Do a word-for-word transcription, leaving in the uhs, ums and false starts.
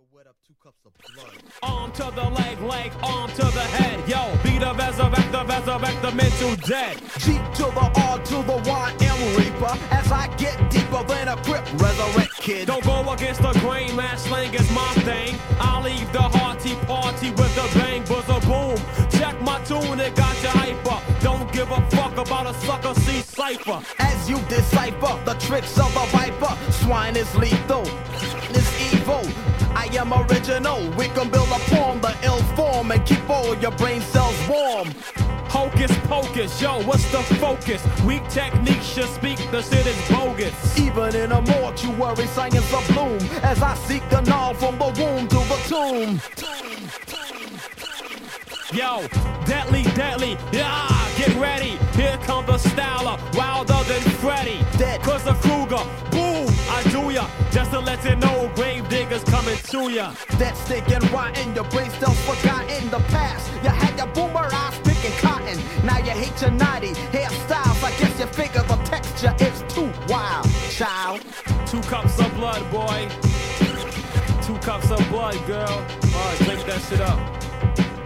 wet up two cups of blood. Arm to the leg, leg, arm to the head. Yo, be the resurrect, the resurrect, the mental dead. G to the R to the Y M Reaper. As I get deeper than a grip, resurrect kid. Don't go against the grain, man, slang is my thing. I'll leave the hearty party with a bang, buzzer boom. Check my tune, it got you hyper. Don't give a fuck about a sucker C cipher. As you decipher the tricks of the viper, swine is lethal, is evil. I am original. We can build upon the ill form and keep all your brain cells warm. Hocus pocus, yo, what's the focus? Weak techniques should speak, the shit is bogus. Even in a mortuary, science of bloom. As I seek the null from the womb to the tomb. Yo, deadly, deadly, yeah, get ready. Here comes the Styler, wilder than Freddy. Dead. Cause the Kruger, boom, I do ya. Just to let you know, grave diggers coming to ya. That stinking rotten, your brain cells forgotten the past. You had your boomer eyes picking cotton. Now you hate your naughty hairstyles. I guess you figure the texture is too wild, child. Two cups of blood, boy. Two cups of blood, girl. Alright, drink that shit up.